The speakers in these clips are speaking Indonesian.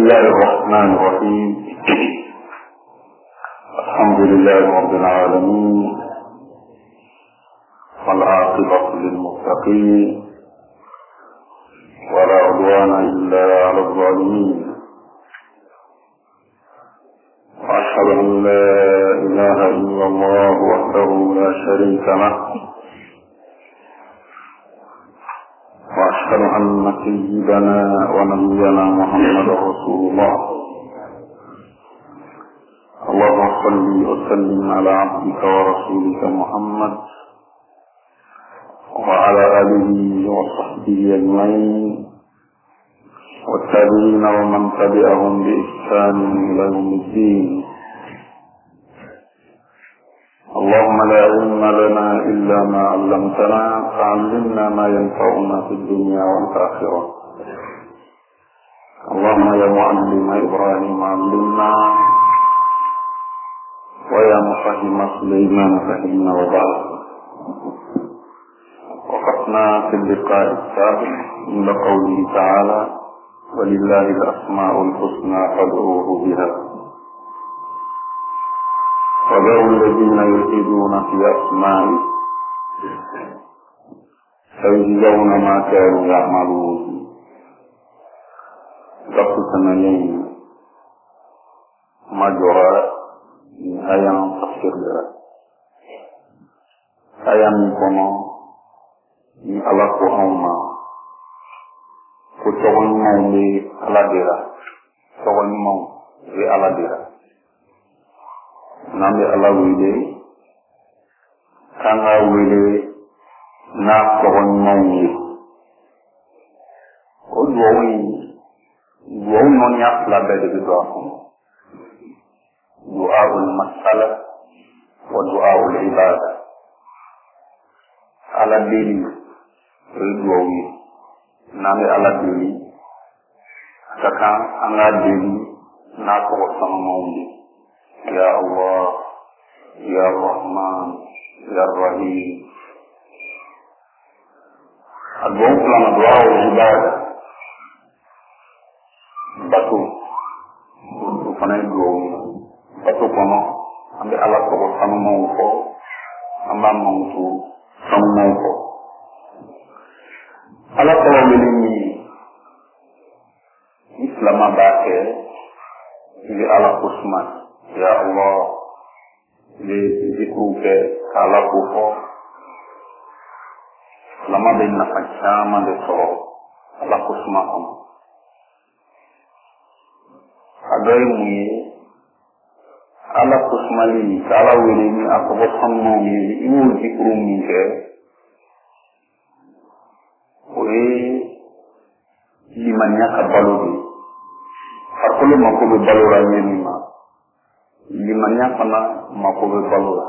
الله الرحمن الرحيم. الحمد لله رب العالمين، والعاقبة للمتقين، ولا عدوان إلا على الظالمين. وأشهد أن لا إله إلا الله وحده لا شريك له، وأشهد أن سيدنا ونبينا محمد رسول الله. اللهم صل وسلم على عبدك ورسولك محمد وعلى آله وصحبه أجمعين، والتابعين ومن تبعهم بإحسان إلى يوم الدين. اللهم لا علم لنا إلا ما علمتنا، فعلمنا ما ينفعنا في الدنيا والآخرة. اللهم يا معلم إبراهيم علمنا، ويا مفهم سليمان فهمنا. وبعد، وقفنا في اللقاء السابق عند قوله تعالى: ولله الأسماء الحسنى فادعوه بها وذروا الذين يلحدون في أسمائه سيجزون ما كانوا يعملون. Waktu semuanya majora ayam tafsir berat ayam kono ni ala ko awma ko togon mawle ala dira togon maw e ala dira nambe ala wile kanga wile na togon mawle o duwawi non yak la bede bi do دعاء المسألة ودعاء العبادة على الدين ردوي نامي على الدين كان على الدين ناكو سماوندي يا الله يا الرحمن يا الرحيم. الدعاء لنا دعاء العبادة باتو فنادوي batu kono ambe ala ko sanu mawko amba mawtu sanu mawko ala ko melini islam abake ili ala kusman ya Allah li zikruke ala ko lama bin nafachama de so ala kusman adoy mu ala kusmali kala wele ni akobo sammo ni imu zikru mi ke oye limanya ka balodi farkolo makobe balora ni ma limanya kana makobe balora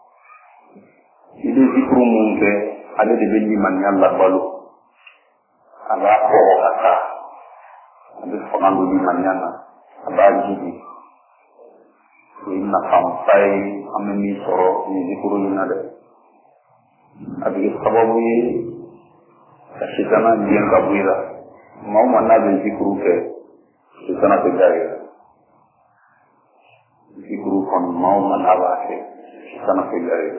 ide zikru mun ke ade de limanya la balo ala ko aka ade fanando limanya na abaji inna sampai ameni soro ni zikuru ina de abi sababu yi shitana diyan kabira mau mana de zikuru ke shitana te gaya zikuru kon mau mana ba ke shitana te gaya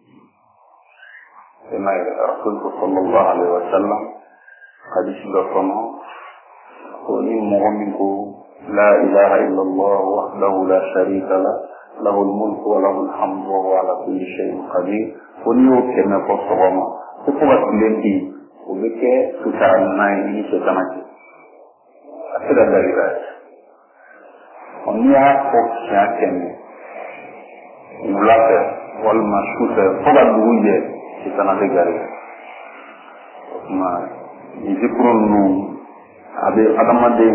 ema rasul sallallahu alaihi wasallam hadis dokono ko ni mu'min ko لا إله إلا الله وحده لا شريك له له الملك وله الحمد وهو على كل شيء قدير. ونيو كنا فصوما فقوات لندي وبكى سكرنا ini setamati akhirnya dari ras ونيا فوقnya kene mulaka wal mashuta foga duuje setamati gari ma zikrun nu abe adamade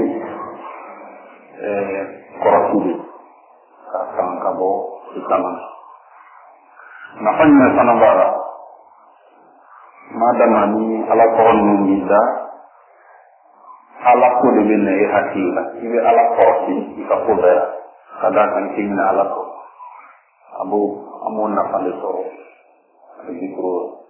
korasuli kan kabo sama nafanya sana bara madama ni ala koron nunda ala ko de benne hakila ibe ala korasi ikapo bera kada kan kinna ala ko abu amon na pale so zikro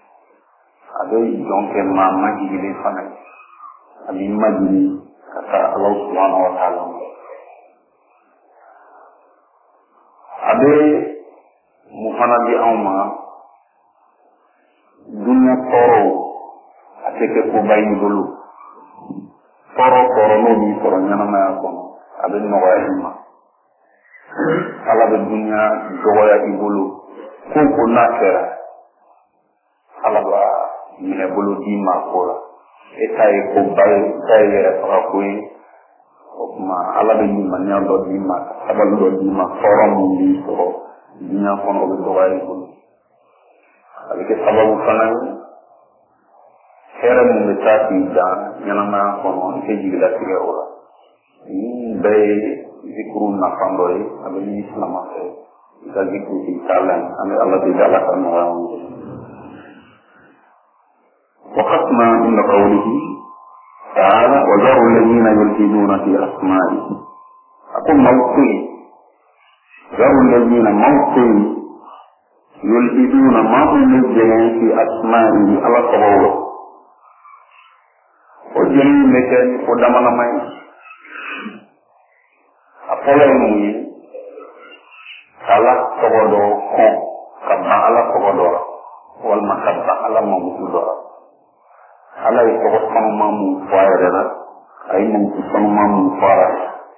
ade donc ma majili fana abi majili kata Allah Subhanahu wa taala. Abe mufana bi awma dunya toro ateke ko bayi dulu. Toro no ni toro nyana ma ko abe no wa hima. Ala be dunya doya ibulu ko nakera. Ala ba mine bulu di makola. Etai ko bayi tai ra ko ma ala be ni manya do di ma abal do di ma forum ni so dinya kono be do way ko avec sababu fanan hera mu metati da nyana ma kono ke jigila tiga ora ni be zikru na pandore abe ni islam ase ita zikru ti talan ame allah de dala kan wa وختم من قوله تعالى وذروا الذين يلحدون في أسمائه أقول موطي ذروا الذين موطي يلحدون ما هم الجنين في أسمائه على صبوره وجنين لكي قدامنا معي أقول لهم على صبوره كبا على صبوره والمكبا على ممتدره ala yi ko kono mamu faare la ay mum ko kono mamu faara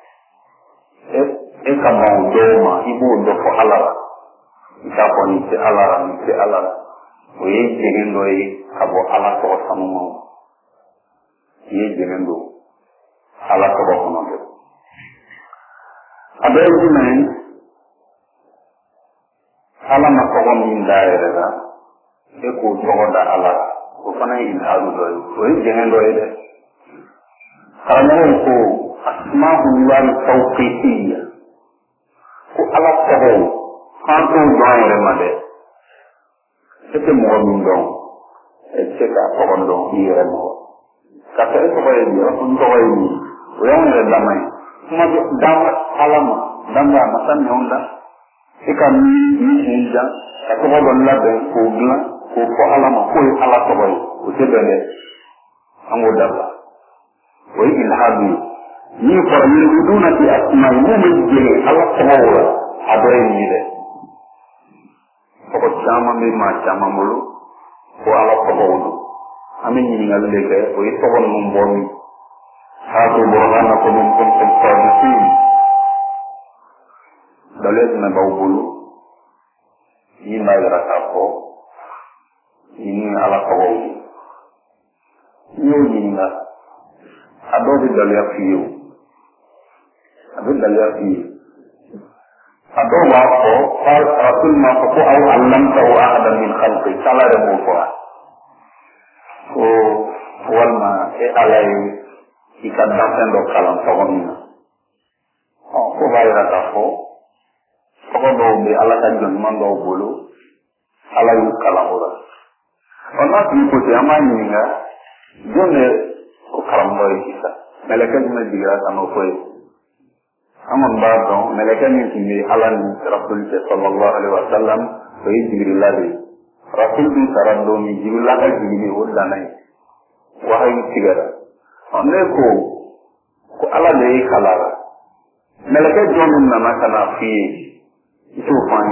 e ka ma do ma ibo do ko ala ita ko ni te ala o ye jegendo yi abo ala ko kono mamu ye jegendo ala ko kono de abe men ala ma ko min daere la e ko jogoda ala ko fana ilhadu do ko jengen do ede karamu ko asma'u wal tawqifiyya ko ala tabu kanto doere made ete mo min do ete ka ko do ire mo ka tere ko baye yo on do wayi o yawne damay kuma dama alama dama masan yonda e ka mi hinda ka ko do labe ko gla ko alama ko ala toboy o tebele ango dalla o ilhadu ni ko yuduna fi asma'i mu'min jere ala toboy adoy ni de ko chama mi ma chama mulu ko ala toboy amin ni ngal leke o tobon mum bonni hadu burhana ko min kuntum sadiqin dalil na bawbulu ni ma yarata ko ini ala kawaw ñew ñi nga ado di dalya fiyo ado wa ko qal rasul ma ko aw allamta wa ahadan min khalqi kala de mo ko walma e alay ikadam do kalam tawamina ko bayra ta ko do be ala ka jon man do bolo ala yu kalamura ona ti ko te amani nga jone ko karambo isa melaka ni diga ano ko amon ba don melaka ni ti alan rasul sallallahu alaihi wasallam ko jibril labi rasul bi sarando ni jibril la jibril o danai wa hay tigara onne ko ala le kalara melaka jonin na makana fi ito fani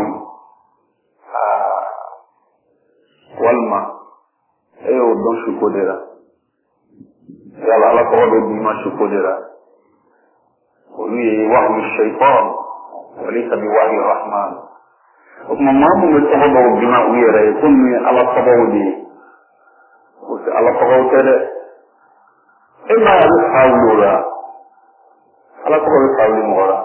walma eyo don shukodera yalla ala ko do bima shukodera wi wahyu shaytan walaysa bi wahyi rahman kuma mamu ngi to do bima wi re kunni ala ko di ko ala ko tere e ma ya hawlura ala ko do hawli mora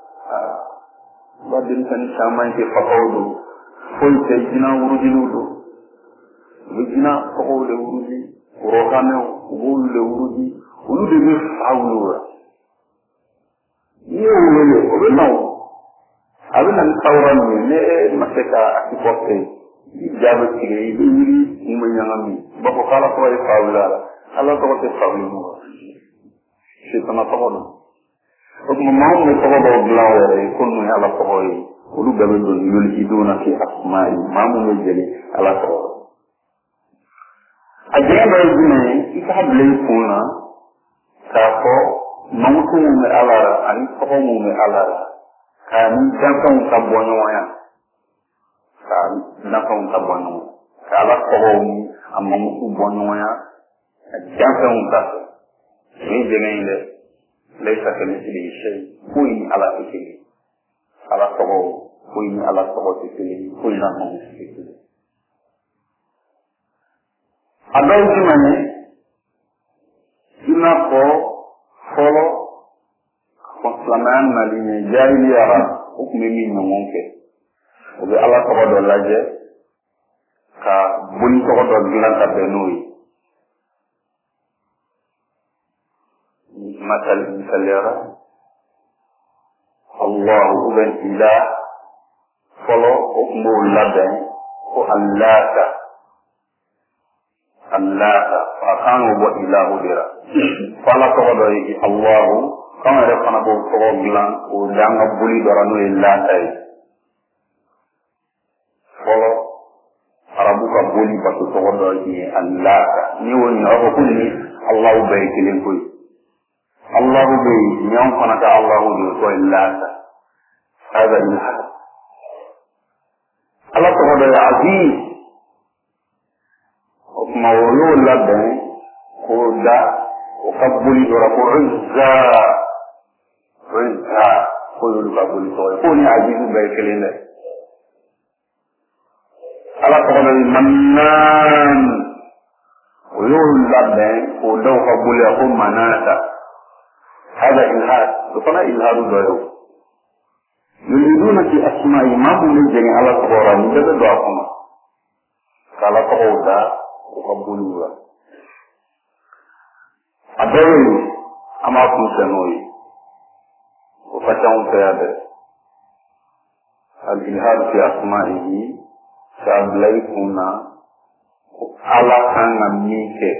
badin tan samay ke faqawdu foy te dina wurudiludo wajina ko le wurudi rohane ko le wurudi ulu de bi fawlura yo le o be naw abina tawran ni ne maseka akipote jabe tire yi ni mo nyangami ba ko kala ko e fawlura ala ko te fawlura ci sama tawono o mo maw me ko do blawere ko no ala ko yi ulu be do yulhiduna fi asma'i mamu me jeli ala ko ajaba yine ikable kuna kako non mankumu me alara ani tokomu me alara kani jankan tabonyo ya kan jankan tabonyo kala tokomu amamu bonyo ya jankan ta ni jenenge laysa kamithli shay kuy ala tikili ala toko kuy ala toko tikili kuy na mo tikili adau gimana ina ko folo konslaman malinya jahiliyah hukum ini mengungke obe ala toko do laje ka bun toko do gilan ta benui مثل مثلera Allah uben ilah folo hukmu laben ko allata akan wa ilahu dira fala ko do yi Allah kama re fana bo ko bilan o janga buli doranu illata folo arabu ka buli batu ko do yi allata ni woni o ko ni Allah ubay kilin koy الله بي يوم فنك الله بي وإلاك هذا الحق الله تعالى العزيز ومولو لبن خدا وقبولي ورقو عزا خذوا لقبولي سوى يقولي عزيز بيكلين الله تعالى المنان ويقول لبن خدا وقبولي أقوم مناتا هذا إلهاد فلا إلهاد ضيو يريدون في أسماء ما هم الجميع على صغورا مجد دعاكما قال صغورا وقبولوا أدوي أماكم سنوي وفتحوا سيادة الإلهاد في أسمائه سأبليكونا على كان ميكي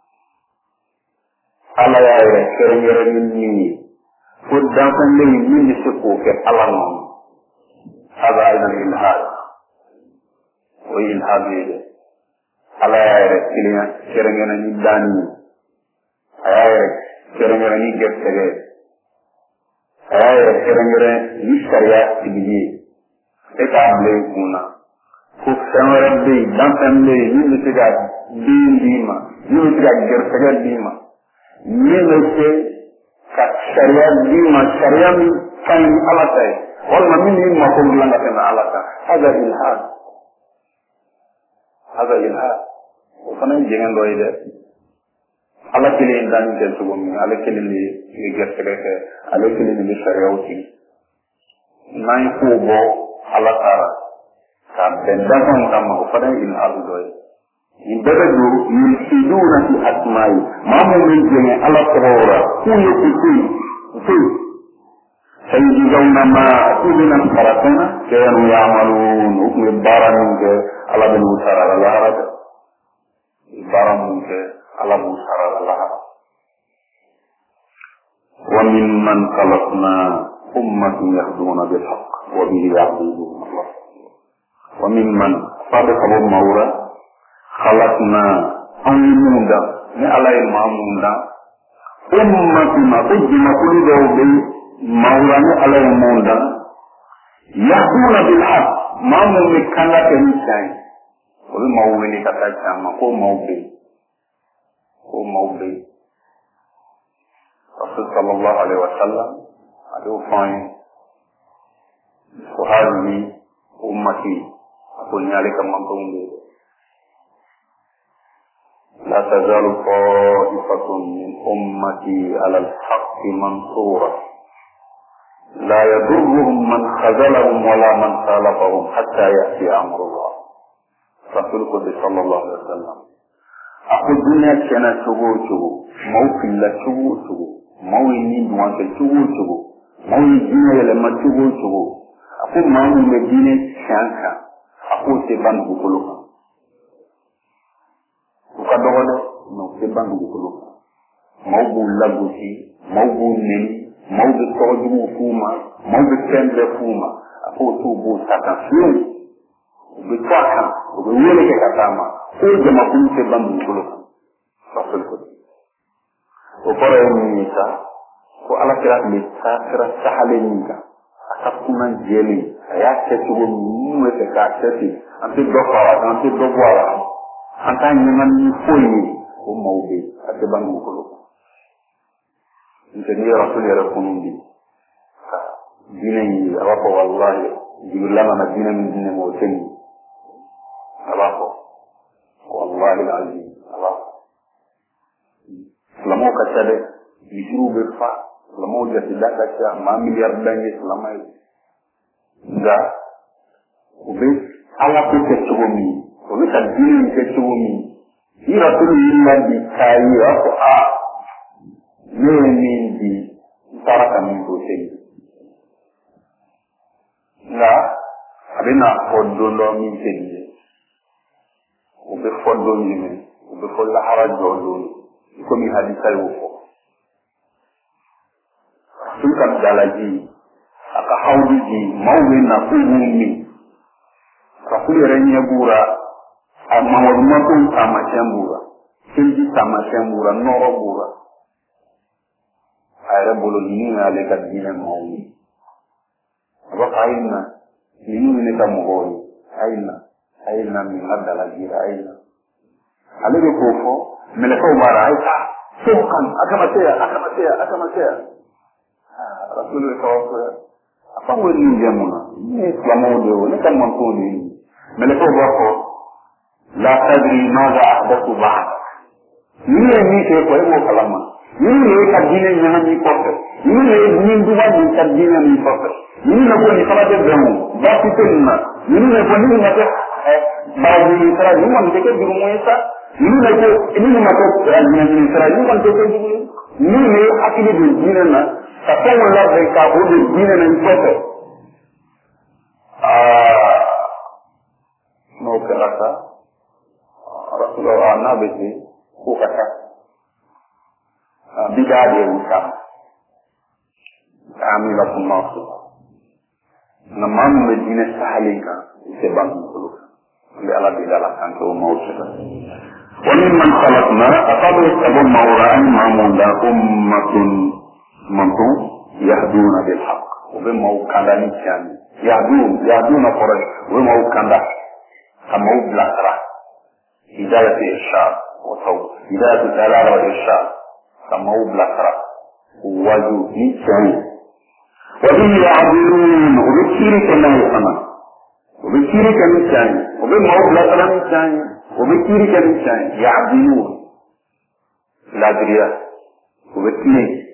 ala ya kere ni ko dan kan le ni se ko ke ala non hada ila ilhad wa ilhad ala ya kere ni dani ay kere ni gerte ay kere ni sharia tibi e ka ble kuna ko samara de dan kan le ni se ga dima ni se ga gerte dima ये वैसे का शरिया दी मा शरिया में कहीं अलग है और मम्मी ने मकोम लगा के ना अलग है अगर इल्हाद वो कने जेंगन रोई दे अलग के लिए इंसान के सुबह में अलग के लिए ये गैस के अलग के लिए शरिया होती नहीं को वो अलग का बेंदा का वो कने इल्हाद रोई يبدو يلحدون في أسمائي ما هم الجميع على صغورة كل سيجزون ما أكلنا فرقنا كانوا يعملون حكم البارمك على بالوسار على الهرب البارمك على بالوسار على الهرب وممن خلقنا أمة يهدون بالحق وبه يعبدون الله وممن صادق أبو مورا خلقنا أمونا على المامونا أمتنا أجمع كل ذوبي مولانا على المونا يهدون بالحق مامون كلا كنيسان والموبي كتاجما هو موبي رسول صلى الله عليه وسلم أدو فاين وهذه أمتي أقول عليك من تنظر لا تزال طائفة من أمتي على الحق منصورة لا يضرهم من خذلهم ولا من خالفهم حتى يأتي أمر الله رسول صلى الله عليه وسلم أقول الدنيا كان شغو موكل لا شغو مويني دوانك شغو مويني لما شغو أقول ما هو مدينة شانكا أقول سيبان بكلوكا ukadogode no sebandu bukulu mawbu lagusi mawbu nen mawbu toju fuma mawbu tendre fuma apo tubu takafun bitaka ubuyele ke katama uje makuni sebandu bukulu rasul ko opore ni sa ko ala kira ni kira sahale ni ka asakuna jeli ya ce tugo mu te ka ce anti do fa anti do wala anta ni man ni foyi ko mawbe ate bangu ko lo ni rasul ya rakundi dina yi rafa wallahi jibulama madina min dina mo tani rafa wallahi alazim rafa lamo ka tade yisuru be fa lamo jati daka cha ma miliard dangi lamay nga ube ala ko te chomi ko ni tan dini te chomi ira to ni di kai ako a ni di saraka min ko te nga abena fodo lo min te ni ube fodo ni me ube fola harajo lo ko mi hadisa yo ko suka dalaji aka haudiji mawwe na kuhumi rakuli renya bura amma waduma ko sama shambura kinji sama shambura noro bura ayra bolo ni ale kadina mawwi aba kaina ni ne ka mawwi ayna min dalaji ayna ale ko fo mele ko mara ayta sokan akamatea rasulullah sallallahu apa woni jamuna ni islamu ni kan man ko ni mele ko bako la tadri madha ahdathu ba'd ni ke ko mo kalama ni ka dine nyana ni ko ni duwa ni ka dine ni ko ni na ko ni kala de gamu ba ti tenna ni ko ni na ko ba ni tara ni man de ke duru mo isa ni na ko ni ma ko ni tara ni man de ke duru ni akili de dine na takkan Allah bai kawo da dinin nan kwato no karata rasulullah nabi ce ko kata bida da wuta amila kuma su na mamu medina sahalika se ban ko le ala bida la kan ko mawsita ومن خلقنا أقبل أبو الموران معمولا أمة منتو يهدون بالحق وبما وكاندا نيشان يهدون قريش وبما وكاندا كما وبلاكرا هداية إرشاد وصوت هداية دلالة وإرشاد كما وبلاكرا وواجو نيشان وبه يعبدون وبكيري كما يسمى وبكيري كما نيشان وبما وبلاكرا نيشان وبكيري كما نيشان يعبدون لا دريا وبكيري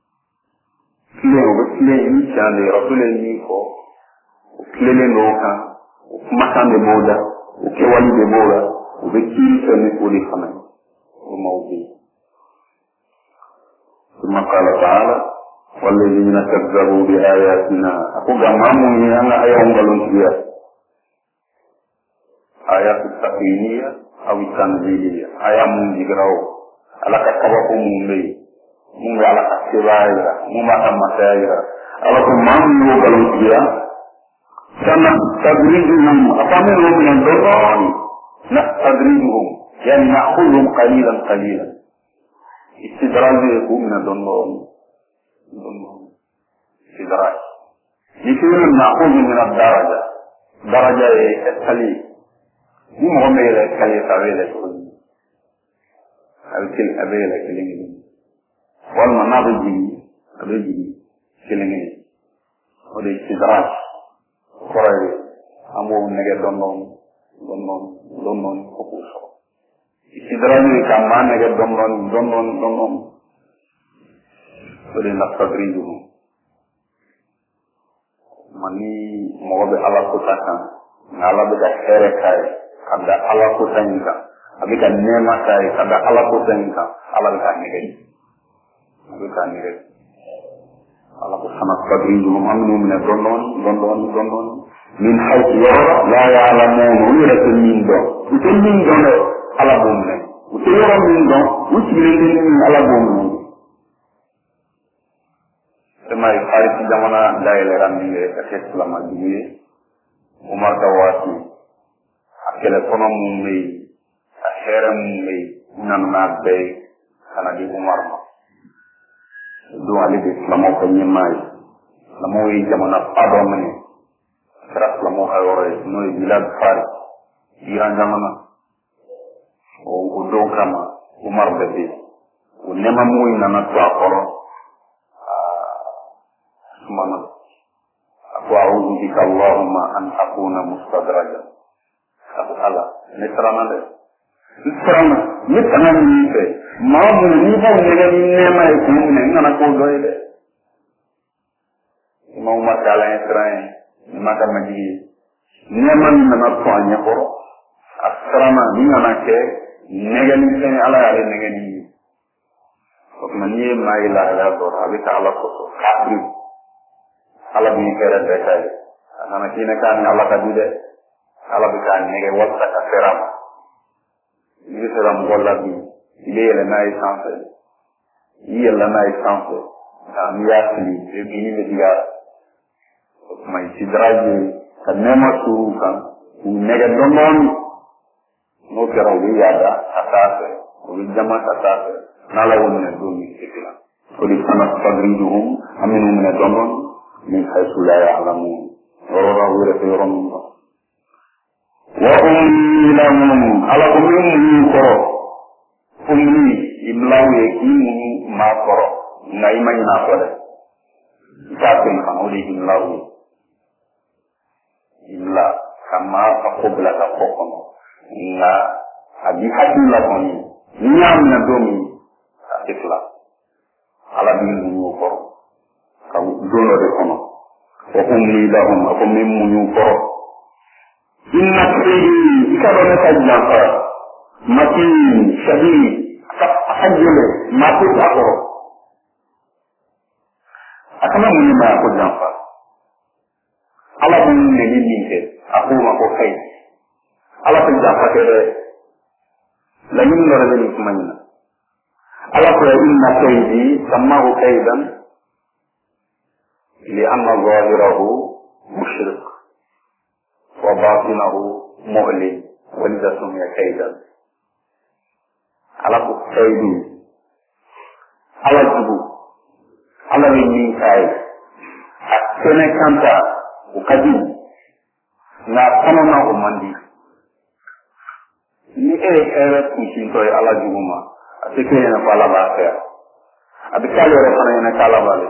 kile ni chande rasule ni ko kile noka makande moja ukewali de bora ubekiri kama kuli kama umaubi ثم قال تعالى والذين كذبوا بآياتنا أقول جمعهم أنا آيات غلونتية آيات التقيينية أو التنزيلية آيات منجراو على كتابكم ممي mungu ala kasibaira mungu akamasaira ala kumangu kalungia sana tadrijuhum afamu min al-dawn la tadrijuhum yani na'khudhum qalilan istidrajuhum min al-dawn istidraj يكون نأخذ من الدرجة درجة التلي دي مغميرة التلي قبيلة الكل قبيلة كلمة والمنابج رجي كلمة ودي استدراج قرأي أمو نجد دونون فقوسو استدراج كمان نجد دونون ودي نستدريجهم mani mo be ala ko taka ngala be da here kai kada ala ko tanka abika nema kai kada ala ko tanka ala ka nige abika nige ala ko sama kadri mo amnu min dondon min haythu yara la ya'lamun yara min do utul min do ala bomne utul yara min do utul min ala bomne semai hari zamana daerah ni ke selama ini umar kawati akela kono mummi akhera mummi nan nabe kana di umar do ali de islamo ko nyimay lamo yi jamana pado mene sara islamo ayore no bilad fari iran jamana o do kama umar bebe o nema moy nana to akoro mana aku a'udzu bika Allahumma an akuna mustadraja aku ala netrana de netrana ni pe mamu ni ba ngene ni nema e ku ne ngana ko do ide mau matala netrana maka maji nema ni na to anya ko asrama ni ngana ke negani sen ala ale negani ko mani mai la la do abita ala ko kafir ala bi fere de tay ana kina kan ala ka dude ala bi kan nege wata ka feram ni feram wala bi ile la nay sanfe ile la nay sanfe am yasli e bi ni diga mai sidraji kan nema suru kan nege donon no kera wi yada asase wi jama asase nala wonne do mi ikla ko di sana fadriduhum aminu min donon من حيث لا يعلمون ورضا ورثيرا منه وأمي لهم على أمي كرو أمي إبلاو يكيني ما كرو نايما ينافر كاتم خانولي إبلاو إبلا كما أقبل تقوكم إنا أبي حكيم لكم نيام ندومي أكفلا على بينهم كرو dono de kono wa umli lahum akum min munyu ko inna sayyidi ikadona tajjaka mati shadi akajele mati akoro akama munyu ma ko jamfa ala munyu ne ni ke akuma ko kai ala tajjaka ke la min lora de kumanya ala ko inna sayyidi samahu kaidan لأن ظاهره مشرك وباطنه مؤلم ولذا سمي كيدا على كيد على جبو على من كاي أكتنا كانتا وكذب لا كننا أماندي ni kusintoy ala juguma atike na pala ba ka abikale refana na kala bale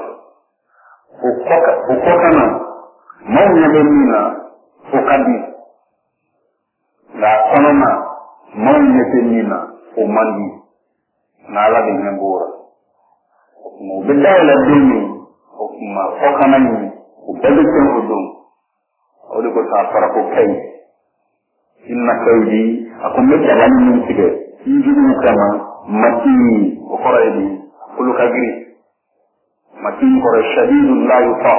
ukoka na maunya benina ukadi na konona maunya benina umandi na ala ngembora mo bedala dini okuma kokana ni ubedi kodum odi ko sa para ko kai inna kaydi akumbe dalani min tige injibu kama mati okoraidi kulu kagiri matin kore shadidun la yutaq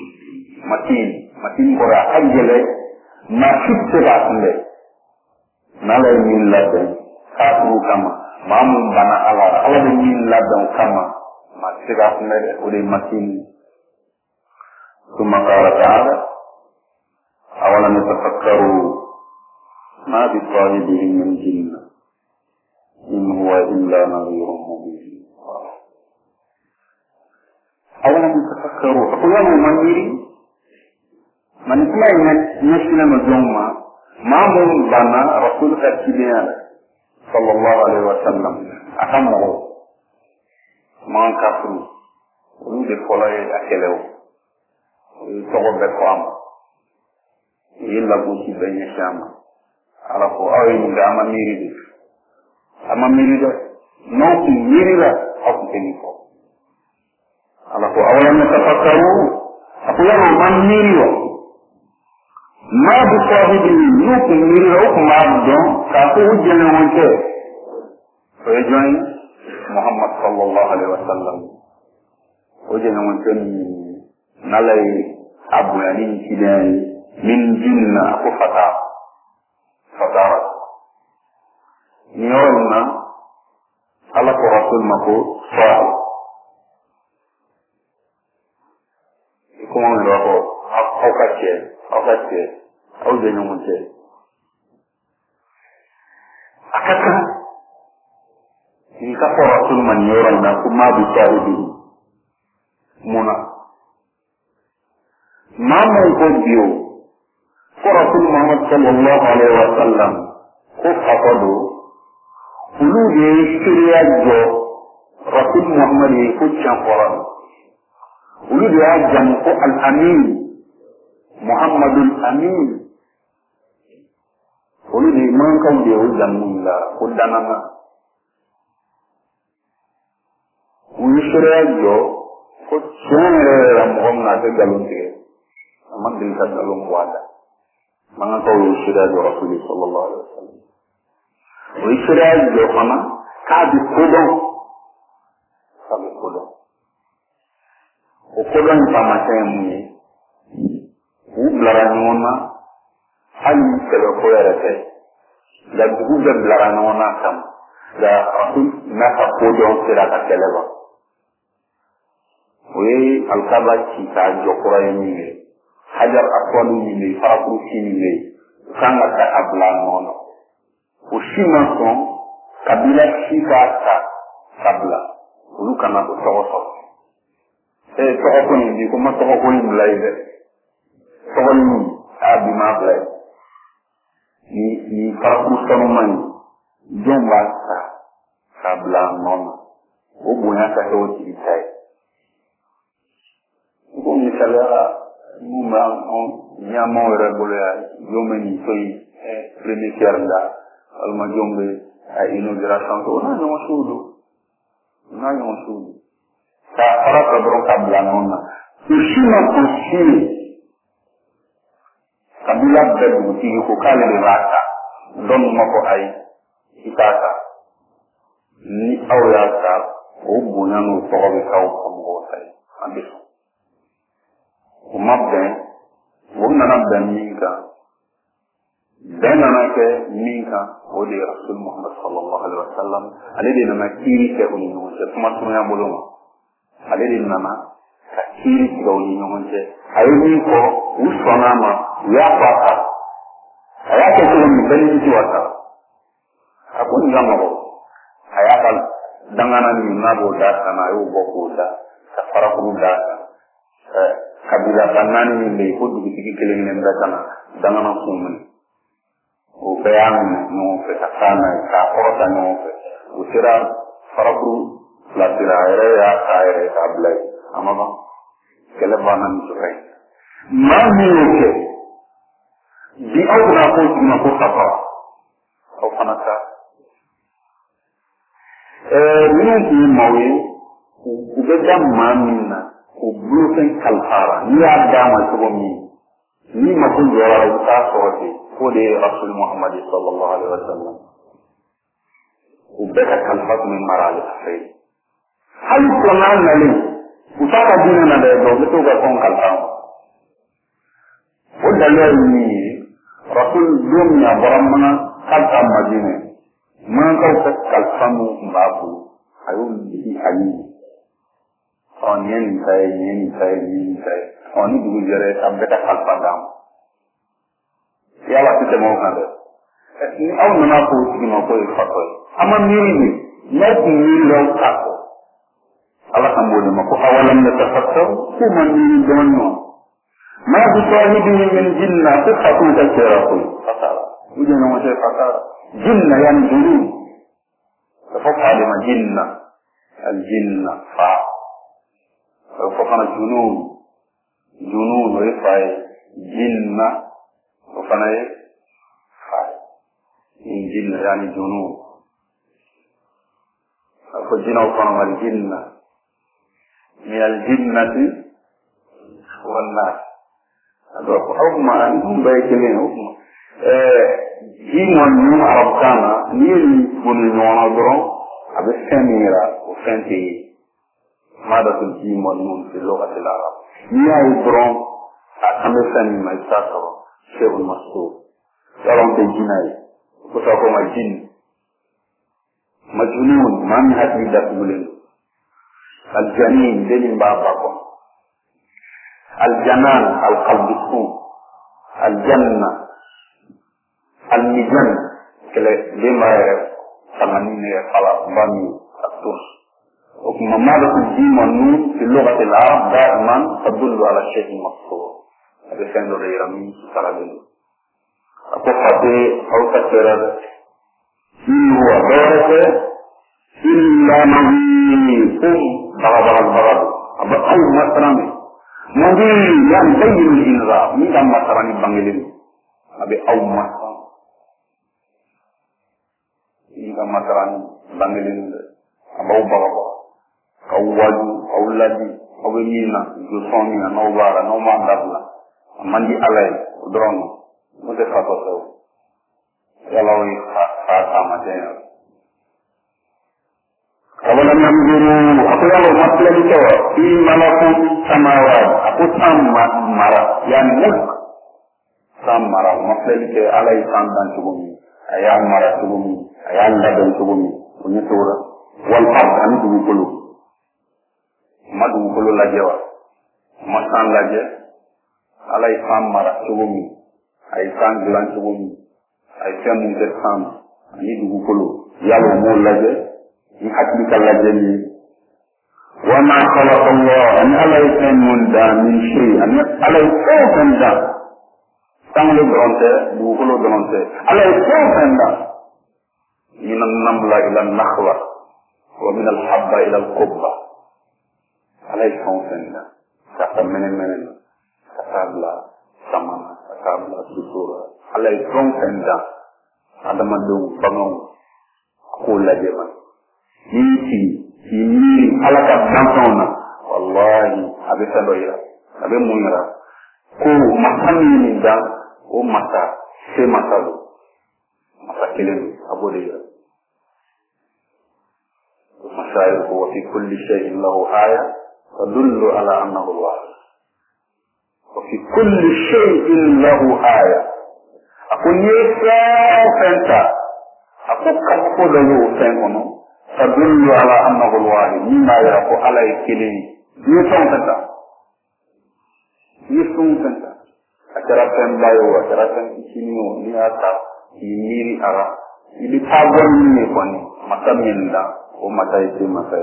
matin kore ajele ma fitte batule nala min ladde kaatu kama mamun bana ala min ladde kama ma tiga tunde ode matin thumma qala ta'ala awalam yatafakkaru ma bi sahibihim min jinna in huwa illa nadhirun mubin أولا تفكروا أقوام منيري من كلا ينشنا مجمع ما من بنا رسول كتبنا صلى الله عليه وسلم أكمله ما كفر ولود فلاي أكله يتوقف بقام إلا بوسي بين الشام على فوائد من أما ميري نوكي ميري لا أو تنيفو ala ko awalam tafakkaru aku yang mandiri ma bi sahibi nuku miri ro ko mabdo ka ko ujjana wonte so join Muhammad sallallahu alaihi wasallam ujjana wonte nalai abu yani kidan min jinna ko fatara niyorna ala ko rasul mako sahih comment on doit faire au de nous monter akaka ni ka fara sun man yoro na kuma bi tarihi muna mamun ko biyo ko rasul muhammad sallallahu alaihi wasallam ko fatado ulu de shiriya jo rasul muhammad ko chanqora ulu de ajam ko al amin muhammadul amin ulu de man kan de o jamulla ko danana ulu shiriya jo ko chenere mom na de galunte man din ka galung wada man ko ulu shiriya jo rasul sallallahu alaihi wasallam ulu shiriya jo fana ka bi kodon sabe kodon o kodon pamata muni u blara nona hali sebe ko yarate da du ga blara nona kam da rasul na ka kodon sira ka keleba we alkaba ci ta jokora yimi hajar akwanu yimi faraku yimi kanga ta abla nona o shima son kabila shika ta kabla ulu kana ko toso to ko ni ko ma to ko ni laibe to ko ni abi ma blai ni faraku sonu man jomba ta kabla nona o bunya ta to ti tai ko ni sala muma on nyamo regular yomeni toy premier da alma jombe a inauguration to na no sudu sa para kabro kabla nona ushima kushini kabila bedu ti ko kale rata don mako ay itaka ni awyata o bunanu to be kaw ko mo tay ambiso umabbe wonna nabda minka benana ke minka o de rasul muhammad sallallahu alaihi wasallam alede na makiri ke uni no se kuma tunya boloma alede na ma kakiri ke uni no se ayi ko usona ma ya pata aya ke ko ni beni ti wata akon ngamo ko aya kal dangana ni nabo da kana yo boko da safara ko da kabila tanani ni ko du ti kelen ne da kana dangana ko mun o bayan no fe takana ka ota no fe usira faraku la tiraere ya kaire tablai amaba kele banan sukai ma ni ke di auna ko sapa o fanata ni ki mawe u be jamana o blufen kalfara ni ada ma ko ni ma ko yara ta sorti ko de rasul muhammad sallallahu alaihi wasallam ubeka kalfat min maral khair hal kunan nali utaka dina na de do to ga kon kalfa o dalil ni rasul dunya baramana kalfa madina man ka kalfa mu babu ayun bi ayi on yen tay on du jere abeta kalfa dam yalla ci mo kan ni aw na ko ci no ko fato ama miri ni ni lo kako ala kan bo ma ko awalam na tafakkaru kuma ni donno ma bi sahibi min jinna tafatu takiraku fatara uje no mo fatara jinna yan juru tafakka ali jinna al jinna fa فقنا جنون ويفاي جنة وقنا فاي إن جنة يعني جنون فجنة وقنا الجنة من الجنة والناس أما أنهم بيكلين أما جنة من عربتانا نيري بنيوانا درون أبسكاميرا وفنتي ماذا تجيم والنون في اللغة العرب يا إبرام أمسني ما يسافر شيء المسؤول يرون تجيناي وتقوم الجن مجنون ما من هذه دخولين الجنين دين بابكم الجنان القلب السوء الجنة المجن كلا لما ثمانين خلاص بني التوس وماذا تجيم النون في اللغة العرب دائما تدل على شيء مقصود. هذا كان الرمي سرابين. أقوى أو كثيرا هو دورة إلا نبيكم بغض أو مسرمي نبي yang bayin الإنذار من كم مسرمي بانجلين أبي أو مسرم من كم مسرمي بانجلين أبو بغض أو waju أو ladi أو ينا جسومي أو بارا أو ما دبلا mandi alay drone mo defato so yalaw yi fa sama den awalam yanzuru aku yalaw matlali ko fi malakut samawat aku mara yani mulk mara matlali ke alay sandan tugumi ayan mara tugumi ayan ladan tugumi bunyi tura wal ard an tugu kulu madu kulu lajewa masan laje alay mara tugumi ay san dilan tugumi ay femu de sam ni dugu kolo yalla mo laje ni hakika laje ni wa ma khalaqa Allah an alay mun da min shay an alay kan da tanglo donte dugu kolo donte alay kan da min an-namla ila an-nakhla wa min al-habba ila al-qubba alay kan da ta menen Sabla sama sabla susura alay from senda adama do bango ko laje man ni alaka dansona wallahi abisa doya abe munira ko makami ni da o mata se masalo mata kelen abode ya masayil ko fi kulli shay'in lahu aya tadullu ala annahu al-wahid وفي كل شيء له آية أقول يسا فانتا أقول كفو له فانتا تدل على أنه الواحد مما يرفو على الكلم يسا فانتا أترى فانبايو أترى فانكينيو نياتا يميري أرى إذا تابون مني متى من دا ومتى يسي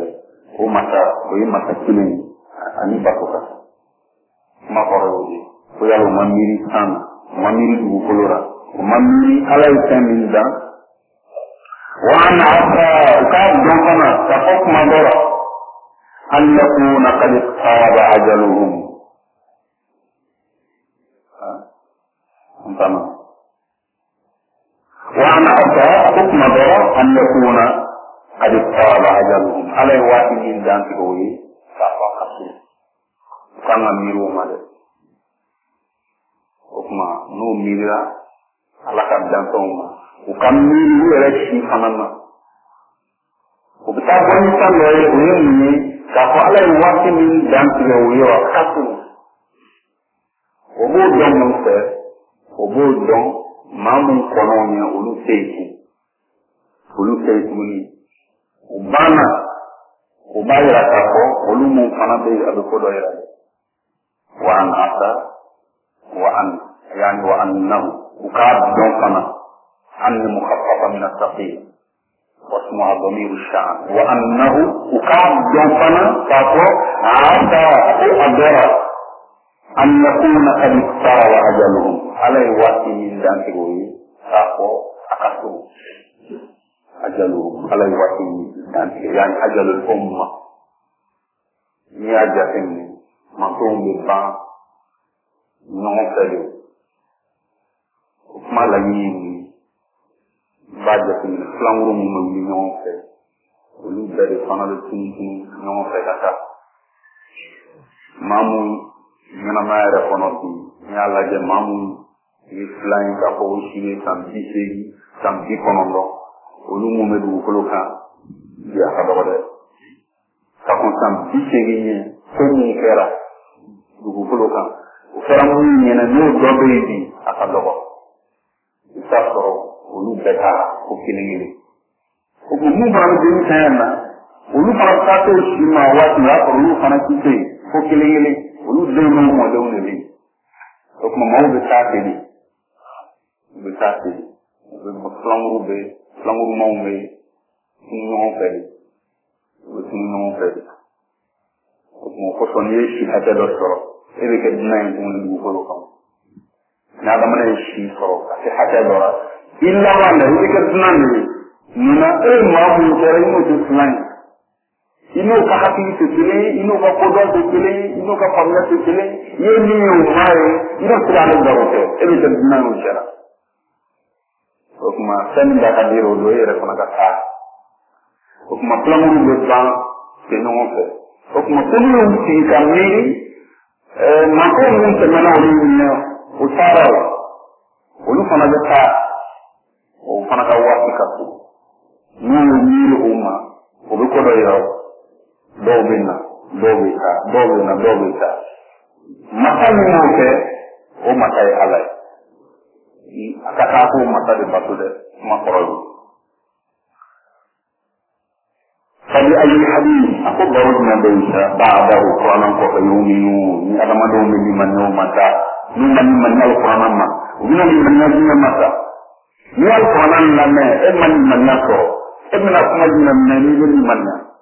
ومتى كلم أني باكوكا makorodi ko yalo mamiri san mamiri du kolora mamiri alay taminda wa ana asa ka donkana ka hukma dora an yakuna qad qada ajaluhum antama wa ana asa hukma dora an yakuna qad qada ajaluhum alay wahidin dan tigoyi ka faqatu kanga miru made okuma no mira alaka dantoma ukam miru era shi fanana ubta bani tan loye uyemi ka ko ala wati min dantile uyo akasu obo don mo fe obo don mamu kono ni olu seiki ni ubana ubayra ka ko olu mo fana be abiko do yara وأن أتى وأنه وكاد دونفنا أن مخففة من الثقيل واسمها ضمير الشعب وأنه وكاد دونفنا فاتو أتى أدرى أن يكون قد اقترب أجلهم على وقت من ذلك فاتو أكثر أجلهم على وقت من ذلك يعني أجل الأمة يا manton be ban non fede kuma la ni ba de ni flangu mu ni non fe olu be de fana de tuni non fe kata mamu ngana maere kono ti ni ala je mamu ni flying ka ko shi sambi kono ndo olu mu me du koloka ya ka do de ka kon sambi segi ni ko ni kera dugu koloka o fara mu ni na no do be di aka do isa soro olu beta ko kilingili ko mu ba de ni tayana olu fara ta to shi ma wati ya ko olu fara kite ko kilingili olu de no mo de oni ni ko ma mo be ta te ni be ta te be flangu mo me ni on fe وسنو فدي وكما فصل يشي حتى دكتور إذا كدنا يكون بيقولوا كم نعم من يشي صرف حتى دكتور إلا ما إذا كدنا ننا ما هو كريم وتسلم إنه كحكي تسلم إنه كقدر تسلم إنه كفرنا تسلم يلي وماي إنه سلام الدكتور إذا كدنا نشرا وكما سند كبير ودوير كنا كذا وكما بلغوا بسان كنوفه وكما كلهم في كمين ما كلهم تمنع لنا وصاروا ولفنا جتا وفنا كواسي كتو نور هما وبكرة يراو دوبنا mata minute o mata alai akata ko mata de batude makoro فبأي حديث أخبرنا بيسا بعده قرانا يؤمنون هذا ما دوم لمن يومتا من القرآن ما ومن من يجن متا من القرآن لما من يقرأ ابن أسمد من من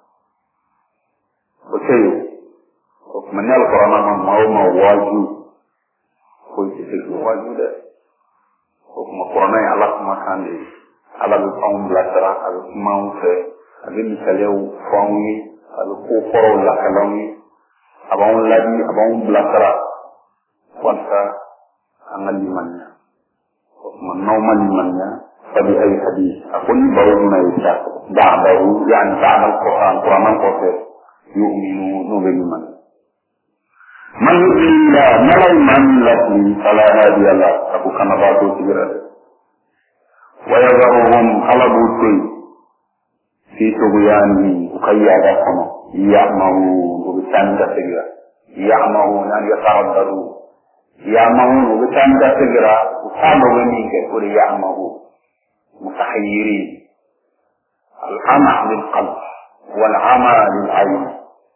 وشيء من القرآن ما هو واجب كل شيء واجب ده وكما القرآن على ما كان على القوم بلاترا على ما هو avec misaleu fawi al ko foro la kalawi abon ladi abon blatara wanta angali mannya man normal mannya tabi ay hadis akon baru na isa ba'dahu yani ba'da al-Qur'an ko te yu'minu no beliman man yu'minu malai man lati fala hadiya la aku kana ba to tigra wa yadharuhum ala buti في طغيانه وقيادة كما يعمهون وبسند سجرا يعمهون أن يترددوا يعمهون وبسند سجرا وصابوا منك يقول يعمهون متحيرين العمى للقلب والعمى للعين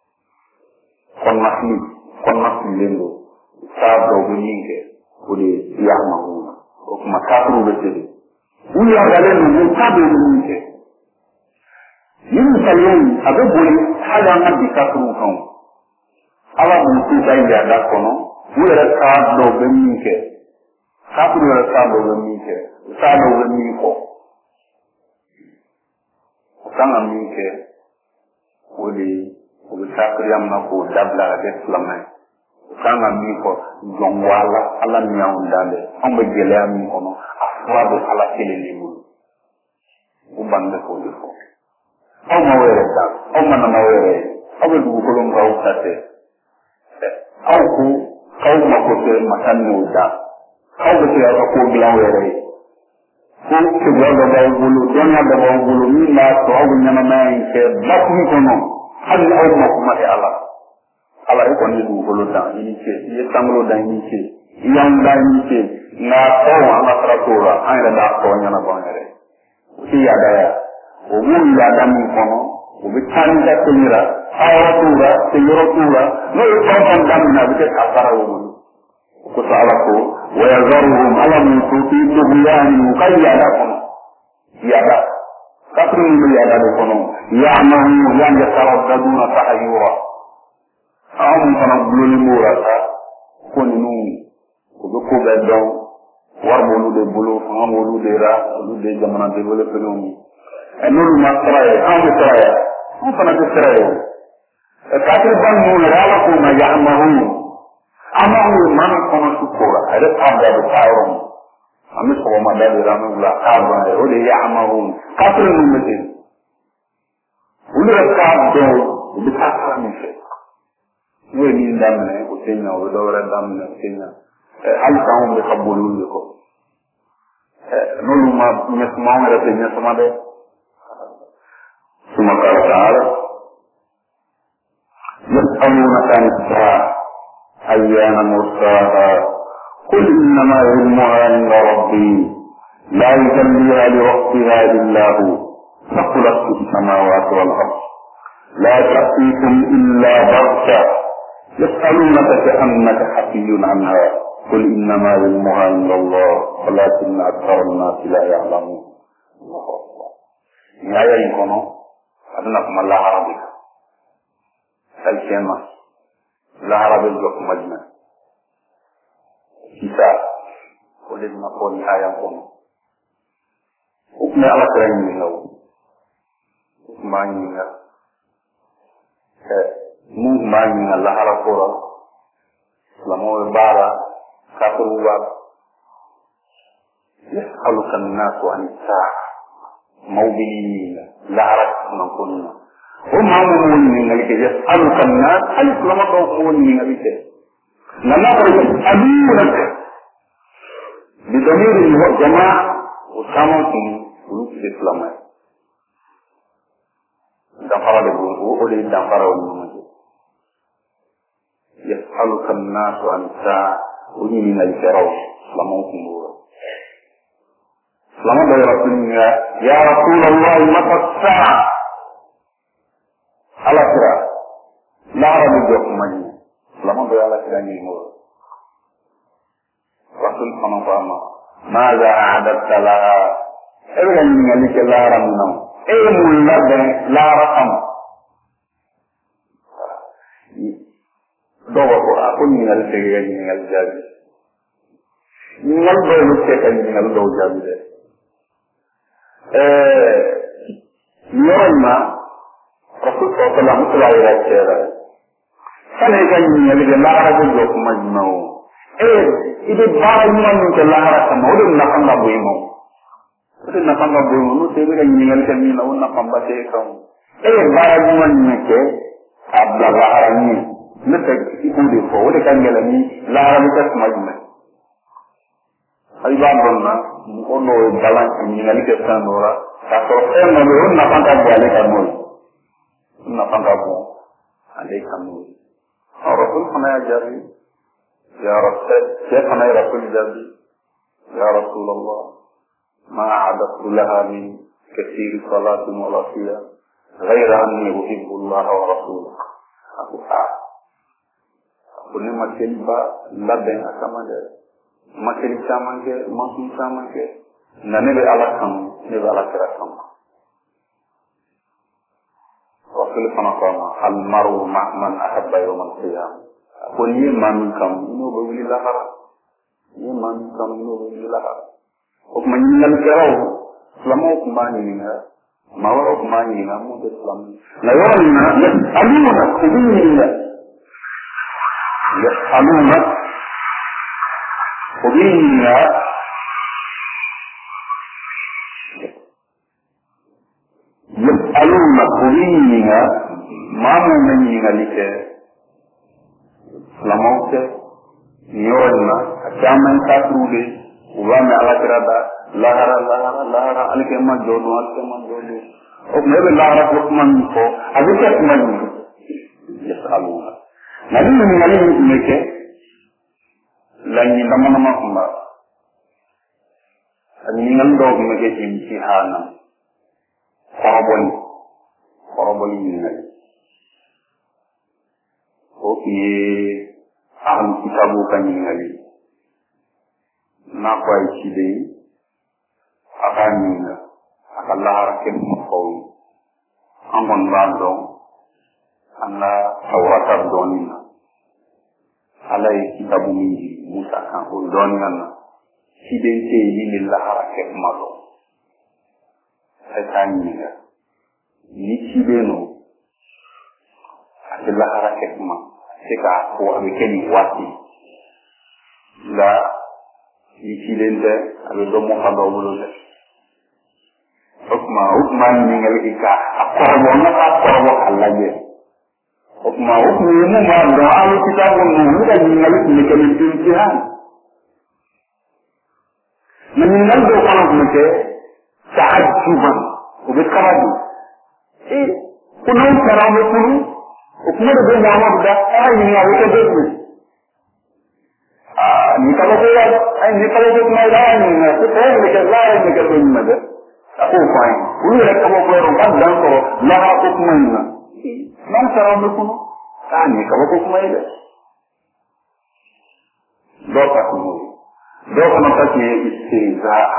قنصني لله صابوا منك يقول يعمهون وكما كافروا بسجرا ويعملون وصابوا منك yin salon abe boli hala na bikatru kan ala mun ku dai ya da kono wura ka do be mike ka ku wura ka do be mike sa do be miko kan am mike wodi ko sa kriyam na ko dabla de islamai kan am miko jon wala ala nyaw ndale on be gele am kono afwa do ala kelele mu ubande ko defo aw ma wéré daal aw ma na ma wéré aw be dugu kolon kaw tate aw ko kaw ma ko te matan no da aw be te aw ko bilan wéré ko ke bilan da baw bulu donya da baw bulu ni la to aw nyama may ke bak ni ko non hal aw ma ko ma ala ala ko ni dugu kolon da ni ke ye tamlo da ni ke yang da ni ke na to ama tratora ay da to nyana ba ngere ci ya da ya ومن يعلم كونه وبالتالي تكمل حياته سيرته لا يفهم دمنا بتكفره وكسالته ويذرهم على من في طغيان مقيد لكم يا كفر من يعلمون يعمهون يعني يترددون تحيرا هم تنبلون مورثا كنون وبكو بدون ورمولو دي بلو فهمولو دي را ولو دي جمنا دي ولو فلومي نور ما تراي أو تراي أو فنا تراي كاتب بنو لرالا كوما يعمهون أما هو من كنا سكورا هذا أبدا بتاعهم أمي سوى ما داري رامي ولا أبدا هو يعمهون كاتب المدين ولا كاتب بتاعهم شيء وين دامنا وتينا ودورة دامنا وتينا هل كانوا بيقبلون لكم نور ما نسمعهم رتين نسمعه ثم قال تعالى يسألونك عن الساعة أيان مرساها قل إنما علمها عند ربي لا يجليها لوقتها إلا هو ثقلت في السماوات والأرض لا تأتيكم إلا بغتة يسألونك كأنك حفي عنها قل إنما علمها عند الله ولكن أكثر الناس لا يعلمون الله أكبر نهاية يكونوا aduna kuma lahara bi الكلمة العرب الجوف مجمع كتاب ولدنا قولي آية قولي وكما على كرين منه وكما ينغا وكما ينغا العرب قولي لما يبارا كافر وباب يسألك الناس عن الساعة موبيلين العرب نقولنا وما مؤمنين لك يسألك الناس هل لما مؤمنين لك لما يسألونك بضمير الجماعة وسامكم ولوك الإسلام دفر لبوه وقولي دفر ونمجد يسألك الناس عن الساعة ونمين الكراو سلامكم بورا سلام الله يا رسول الله متى الساعة على كرا لا رب يحمد سلام الله على كرا نمور رسول الله ماذا أعددت لها إذا نملك لا رمنا إيه مولد لا رقم دوّر أقول من الفجر من الجابي من الدولة من الدولة يومنا رسول الله صلى الله عليه وسلم كان يقول لا رجل يوم مجمع itu bahaya mungkin lahara sama udah nak nggak boleh mau udah nak nggak boleh mau nu tapi kan ninggal kami nak nak pambate kamu bahaya mungkin ke abla lahara ni nanti itu deh kau udah kan gelami lahara itu semajma ayam benda ono jalan ninggal ke sana orang kalau saya mau nak pangkat boleh kamu nak pangkat boleh ada kamu Rasul pernah ajari يا رسول شيخنا يا رسول جابي يا رسول الله ما أعددت لها من كثير صلاة ولا صيام غير أني أحب الله ورسوله أقول أقول ما كلبا لبن أكمل ما كلب سامان ke ما كل سامان ke نبي على كم نبي على كرام رسول الله المرء مع من أحب يوم القيامة kon ye man kam no be wili lahara ye man kam no be wili lahara o man ngal keraw lamo ko mani ni ha ma waro ko mani ni ha mo de islam la yawna aluna kubinna aluna kubinna aluna kubinna ma mo men ni ngalike Lamauke, Yorna, Chaman Katrude, Uvame Alakrada, Lahara, Alikema Jodo, or maybe Lara Pokman for Avikat Mani. Yes, Aluna. Nadi Mali make Lani Lamanama, and Ningal dog make it in Sihana. Horrible Ningal. Okay. Aham kitabu kanyingali na kwa ichide akanyinga akalahara kem makowi angon bando anna tawrata donina alai kitabu mingi musa kan ko donina chide te ni lahara kem malo akanyinga ni chide no akilahara kem malo seka ko amekeni wati la yichilende abe do mo xado wolo le hukma ni ngal ika akorbo na akorbo allaje hukma ni mo ma do alu kitabu ni ngal ni ngal ni keni tintihan من نلقى خلاص مكة تعجبا وبالكرادي كلهم كرامة كلهم وكمل بين عمر ده أي يعني كده نتكلم أي نتكلم ما لا يعني كتير نتكلم نتكلم ما ده أقول فاين كل لك أبو بكر قد دانكو لا حكمنا من كرامة كلهم يعني كبكم ما يده دوك نفسي استهزاء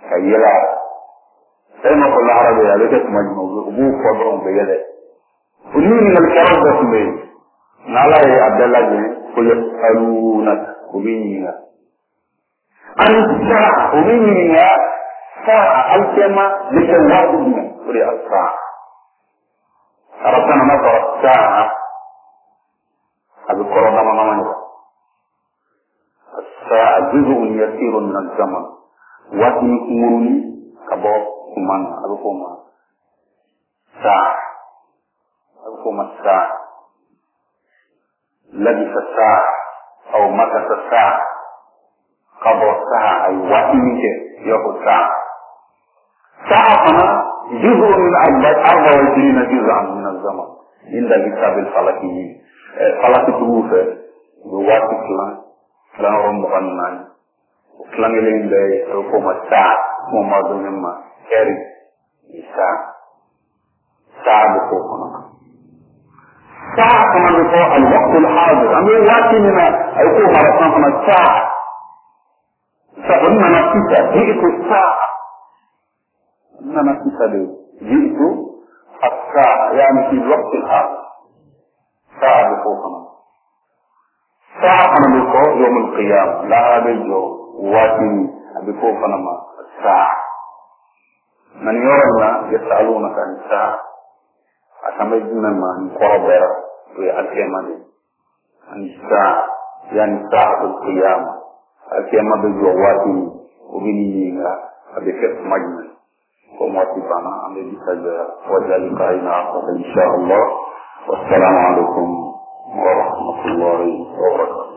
كيلا أنا كل عربي عليك مجموع أبوك فضرهم بيده ونين الكرب بسمي نالا عبد الله ويسألونك وبينينا عن الساعة وبينينا ساعة الكلمة لتوابنا في الساعة أردنا نظر الساعة هذا القرآن ما الساعة جزء يسير من الزمن واتني كمروني كباب كمان أبوكما ساعة أبوكما الساعة لبس الساعة أو مكث الساعة قبل الساعة أي واتني يأخذ ساعة ساعة جزء من 24 جزءا من الزمن عند الكتاب الفلكي فلكي تروفه بواتي كلام رمضان كلام اللي ده رقم الساعة وما دونما كاري ساعة بفوقنا ساعة كما بفوق الوقت الحاضر أمي واتي منا أيقوم رسولنا الساعة فإننا نفسك جئت الساعة إننا نفسك جئت الساعة يعني في الوقت الحاضر ساعة بفوقنا ساعة بفوق يوم القيامة لا بيجو واتي بفوقنا ما الساعة من يرنا يسألونك عن الساعة عشان يجينا ما نقرب في القيامة عن الساعة يعني ساعة القيامة القيامة بيجو واتي وبنينا بكف مجمل ومواتفانا عن ذلك وذلك أينا إن شاء الله والسلام عليكم ورحمة الله وبركاته.